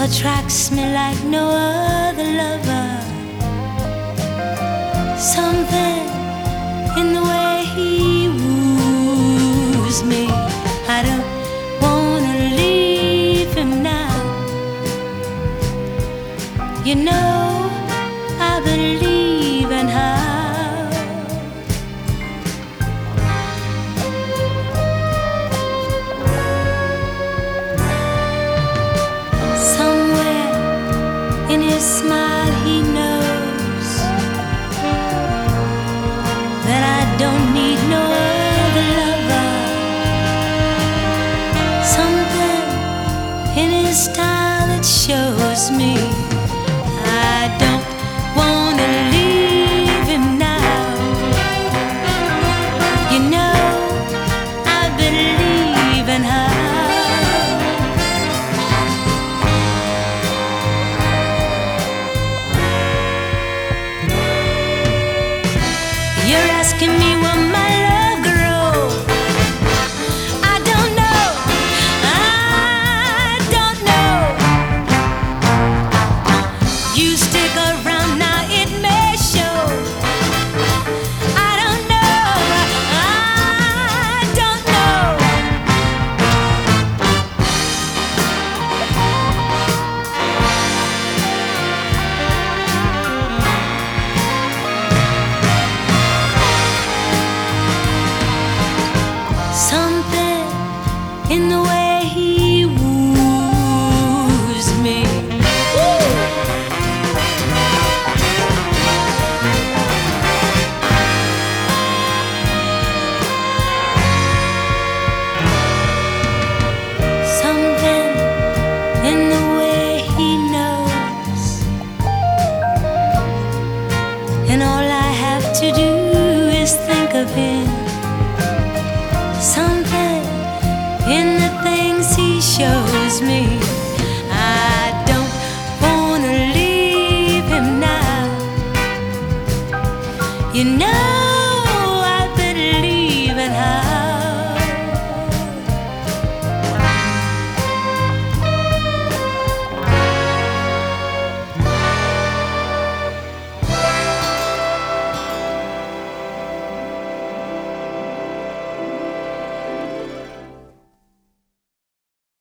attracts me like no other lover. Something in the way he woos me. I don't wanna leave him now. You know, I believe in how somewhere in his smile he knows that I don't need no other lover. Something in his style that shows me I don't wanna leave him now. You know, I believe in her. You're asking me will my love grow? I don't know. I don't know. You stick around now, it may show. I don't know. I don't know. Something in the way he woos me. Something in the way he knows, and all I have to do is think of him. Something in the things he shows me. I don't wanna leave him now. You know,